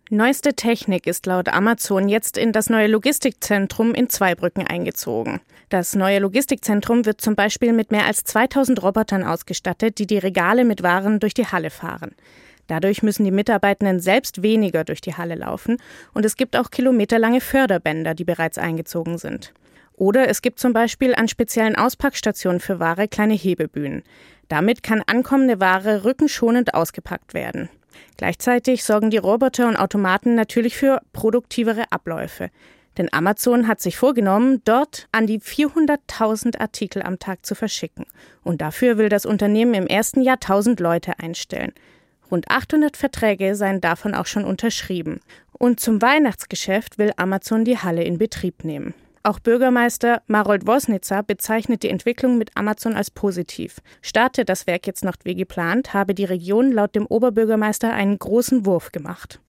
Neueste Technik ist laut Amazon jetzt in das neue Logistikzentrum in Zweibrücken eingezogen. Das neue Logistikzentrum wird zum Beispiel mit mehr als 2000 Robotern ausgestattet, die die Regale mit Waren durch die Halle fahren. Dadurch müssen die Mitarbeitenden selbst weniger durch die Halle laufen und es gibt auch kilometerlange Förderbänder, die bereits eingezogen sind. Oder es gibt zum Beispiel an speziellen Auspackstationen für Ware kleine Hebebühnen. Damit kann ankommende Ware rückenschonend ausgepackt werden. Gleichzeitig sorgen die Roboter und Automaten natürlich für produktivere Abläufe. Denn Amazon hat sich vorgenommen, dort an die 400.000 Artikel am Tag zu verschicken. Und dafür will das Unternehmen im ersten Jahr 1000 Leute einstellen. Rund 800 Verträge seien davon auch schon unterschrieben. Und zum Weihnachtsgeschäft will Amazon die Halle in Betrieb nehmen. Auch Bürgermeister Marold Vosnica bezeichnet die Entwicklung mit Amazon als positiv. Starte das Werk jetzt noch wie geplant, habe die Region laut dem Oberbürgermeister einen großen Wurf gemacht.